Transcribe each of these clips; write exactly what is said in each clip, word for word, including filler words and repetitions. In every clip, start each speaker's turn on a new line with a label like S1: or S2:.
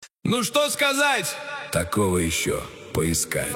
S1: Ну что сказать?
S2: Такого еще поискать.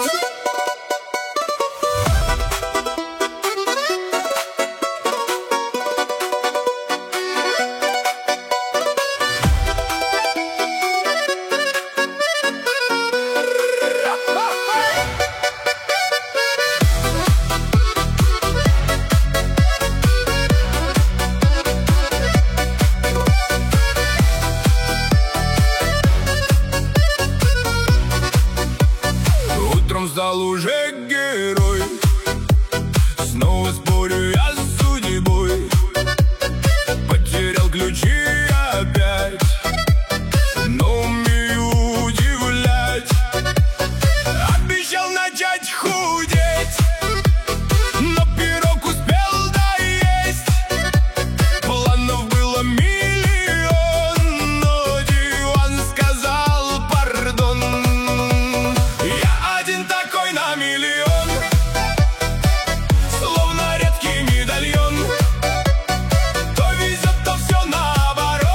S1: Утром встал уже герой, снова спорю я с судьбой. Потерял ключи опять, но умею удивлять. Обещал начать худеть, но пирог успел доесть. Планов было миллион, но диван сказал пардон. Я один такой на миллион, словно редкий медальон. То везет, то все наоборот.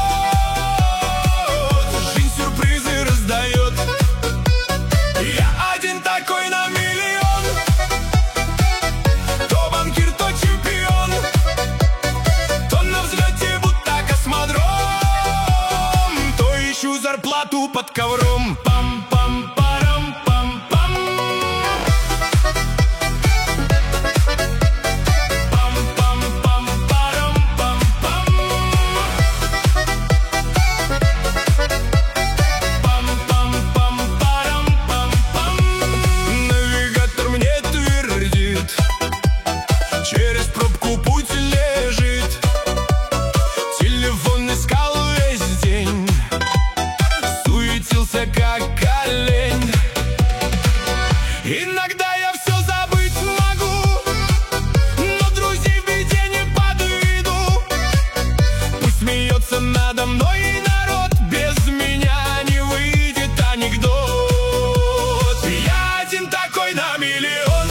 S1: Жизнь сюрпризы раздает. Я один такой на миллион. То банкир, то чемпион, то на взлете, будто космодром, то ищу зарплату под ковром. Пам-пам-парам, пам-пам. Пам-пам-пам-парам, пам-пам. Пам-пам-пам-парам, пам-пам. Навигатор мне твердит, через пробку путь лежит. Телефон искал весь день, суетился как олень. Иногда я все забыть могу, но друзей в беде не подведу. Пусть смеется надо мной народ, без меня не выйдет анекдот. Я один такой на миллион,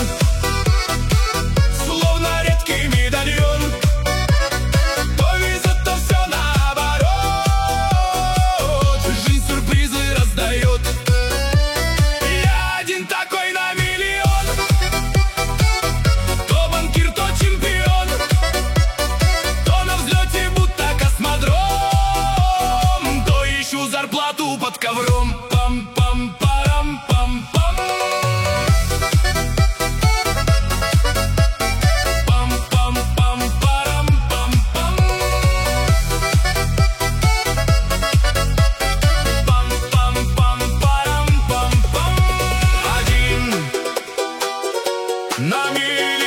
S1: словно редкий медальон. То везет, то все наоборот. Жизнь сюрпризы раздает. Я один такой на миллион. То банкир, то чемпион, то на взлете, будто космодром, то ищу зарплату под ковром. Пам-пам-парам, пам-пам. Пам-пам-пам-парам, пам-пам. Пам-пам-пам-парам, пам-пам. Один на миллион.